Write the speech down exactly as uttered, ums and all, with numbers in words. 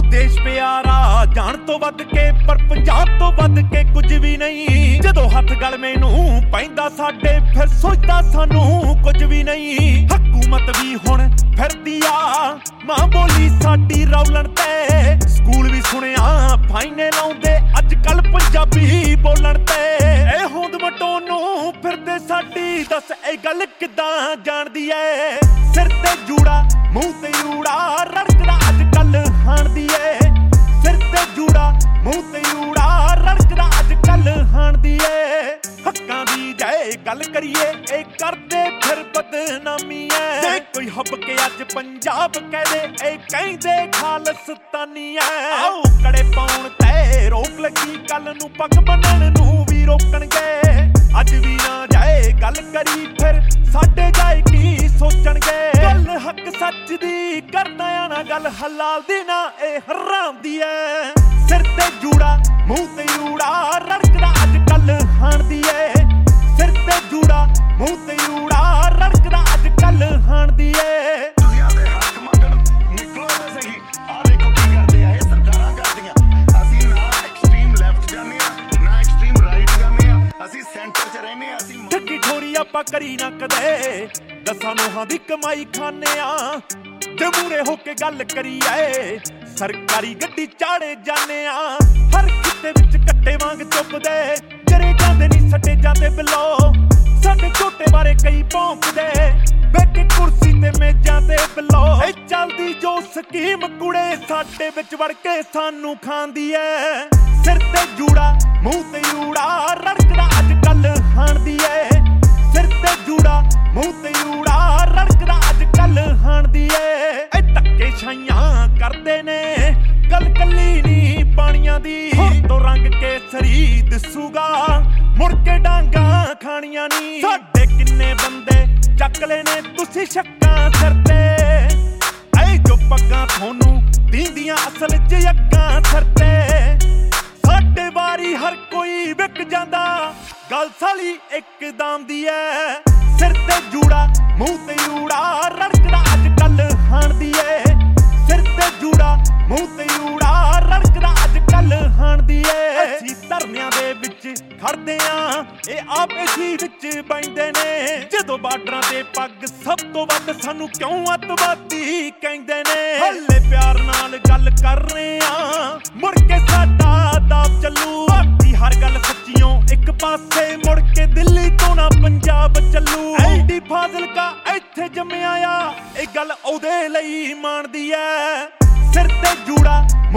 देश प्यारा जान तो वध के पर पंजाब तो वध के कुछ भी नहीं। जदों हथ गल मैनू पैंदा साडे फिर सोचदा सानू कुछ भी नहीं। हकूमत भी हुण फिरदी आ मां बोली साडी रौलण ते। स्कूल भी सुनिया फाइने लाउंदे अजकल पंजाबी बोलण ते। ए होंद मटोनू फिरदे साडी दस ए गल किदां जाणदी ऐ। सिर ते जूड़ा मूंह ते ऊड़ा रड़कदा अजकल हाणदी ऐ। सिर ते जूड़ा मूंह ते ऊड़ा रड़कदा अजकल हाणदी ऐ। हक्कां दी जाए गल करिए ए करदे फिर बदनामी ऐ। जे कोई हब के अज पंजाब कहदे ए कहंदे खालिस्तानी ऐ। आओ कड़े पाउण ते रोक लगी कल नूं पग बन्नण नूं भी रोकणगे। अज भी ना जाए गल करी फिर साडे जाए की सोचणगे। गल हक सच दी करदा आ ना गल हलाल दी ना ए हराम दी ऐ। सिर ते जूड़ा मूंह ते ऊड़ा रड़कदा अजकल हाणदी ऐ। सिर ते जूड़ा मूंह ते ऊड़ा रड़कदा अजकल हाणदी ऐ। दुनिया दे हक मंगण निकलो ते सही आ देखो की करदे आ ए सरकारां करदियां। असीं ना एक्सट्रीम लेफ्ट जाने आ ना एक्सट्रीम राइट जाने आ असीं सेंटर च रहने आ। असीं ठगी ठोरी आपां करी ना कदे दसां नोहां दी कमाई खाने आ। जे मूरे हो के गल करीए सरकारी गड्डी चाड़े जाने आ। हर खिते विच कट्टे वांग चुभदे जरे जांदे नी सटे जांदे बिलो। साडे झोटे बारे कई भौंकदे बैठे कुर्सी ते मेजां ते बिलो। ए चलदी जो स्कीम कुड़े साडे विच वड़ के सानू खांदी ऐ। सिर ते जूड़ा मूंह ते ऊड़ा रड़कदा अजकल हाणदी ऐ। सिर ते जूड़ा मूंह ते ऊड़ा रड़कदा अजकल हाणदी ऐ। ए धक्के छाइयां करदे ने गल कल्ली नी पानियां दी। तो रंग केसरी दिसूगा मुड़ के डांगा खानियां नी। साडे किन्ने बंदे चक ले ने तुसी शक्कां सिर ते। ऐ जो पग्गां थोनू दींदियां असल च अग्गां सिर ते। साडे वारी हर कोई विक जांदा गल साली इकदम दी ऐ। सिर ते जूड़ा मूंह ते ऊड़ा रड़कदा अजकल हाणदी ऐ। सिर ते जूड़ा मूंह ते ऊड़ा रड़कदा अजकल हाणदी ऐ। असीं धरनियां दे विच खड़दे आ ए आप इसी विच बैंदे ने। जदों बार्डरां ते पग सब तो वध सानू क्यों अतवादी कहंदे ने। हल्ले प्यार नाल गल कर रहे आ मुड़ के साडा दाब चलू। बाकी हर गल सच्चियों एक पासे मुड़ के दिल्ली तो ना पंजाब चलू। एडी फाजिलका इत्थे जम्मिया आ ए गल ओदे लई माणदी ऐ। सिर ते जूड़ा